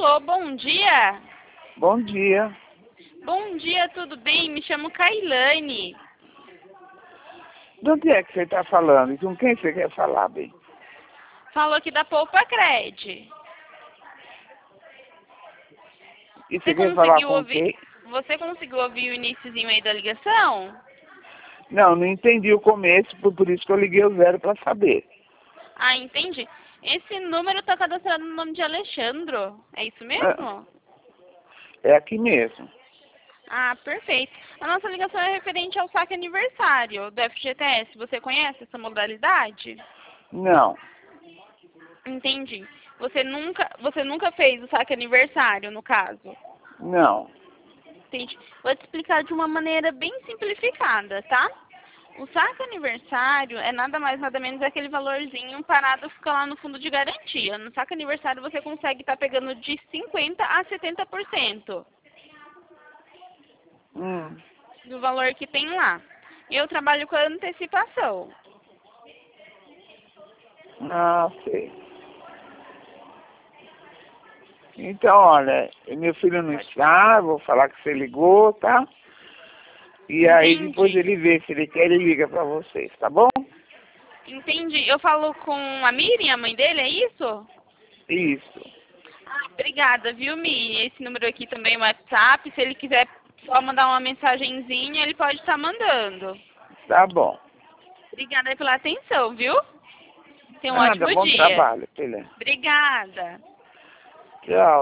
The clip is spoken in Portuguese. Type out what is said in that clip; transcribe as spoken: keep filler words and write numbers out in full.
Alô, bom dia. Bom dia. Bom dia, tudo bem? Me chamo Kailane. De onde é que você está falando? E com quem você quer falar, bem? Falou aqui da Poupa Cred. E Você você quer falar conseguiu com ouvir? quem? Você conseguiu ouvir o iniciozinho aí da ligação? Não, não entendi o começo, por, por isso que eu liguei o zero para saber. Ah, entendi. Esse número está cadastrado no nome de Alexandro. É isso mesmo? É, é aqui mesmo. Ah, perfeito. A nossa ligação é referente ao saque aniversário do F G T S. Você conhece essa modalidade? Não, Entendi. Você nunca, você nunca fez o saque aniversário, no caso? não. Entendi. Vou te explicar de uma maneira bem simplificada, tá? O saque aniversário é nada mais, nada menos aquele valorzinho parado fica lá no fundo de garantia. No saque aniversário você consegue estar pegando de cinquenta por cento a setenta por cento Hum. do valor que tem lá. Eu trabalho com antecipação. Ah, sei. Então, olha, meu filho não está, vou falar que você ligou, tá? E aí depois Entendi. ele vê se ele quer, ele liga para vocês, tá bom? Entendi. Eu falo com a Miriam, a mãe dele, é isso? Isso. Ah, obrigada, viu, Miriam? Esse número aqui também é o WhatsApp. Se ele quiser só mandar uma mensagenzinha, ele pode estar mandando. Tá bom. Obrigada pela atenção, viu? Tenha um Nada, ótimo bom dia. trabalho, filha. Obrigada. Tchau.